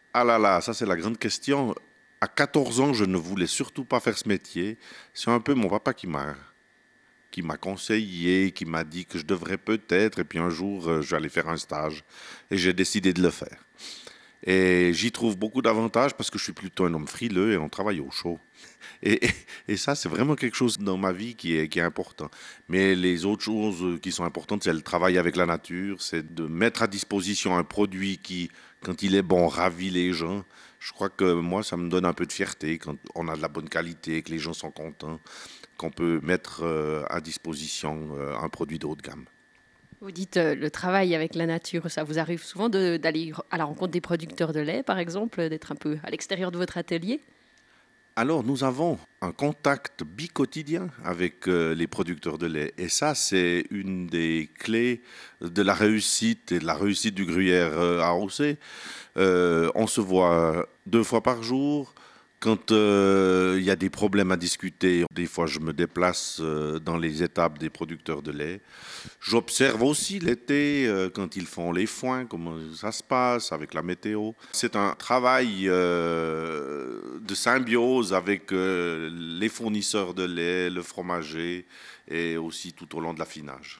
Ah là là, ça c'est la grande question. À 14 ans, je ne voulais surtout pas faire ce métier. C'est un peu mon papa qui m'a conseillé, qui m'a dit que je devrais peut-être, et puis un jour, je vais aller faire un stage, et j'ai décidé de le faire. Et j'y trouve beaucoup d'avantages parce que je suis plutôt un homme frileux et on travaille au chaud. Et, et- et ça, c'est vraiment quelque chose dans ma vie qui est important. Mais les autres choses qui sont importantes, c'est le travail avec la nature, c'est de mettre à disposition un produit qui, quand il est bon, ravit les gens. Je crois que moi, ça me donne un peu de fierté quand on a de la bonne qualité, que les gens sont contents, qu'on peut mettre à disposition un produit de haut de gamme. Vous dites le travail avec la nature, ça vous arrive souvent d'aller à la rencontre des producteurs de lait, par exemple, d'être un peu à l'extérieur de votre atelier? Alors, nous avons un contact bi-quotidien avec les producteurs de lait. Et ça, c'est une des clés de la réussite et de la réussite du gruyère à Rousset. On se voit 2 fois par jour. Quand il y a des problèmes à discuter, des fois je me déplace dans les étapes des producteurs de lait. J'observe aussi l'été quand ils font les foins, comment ça se passe avec la météo. C'est un travail de symbiose avec les fournisseurs de lait, le fromager et aussi tout au long de l'affinage.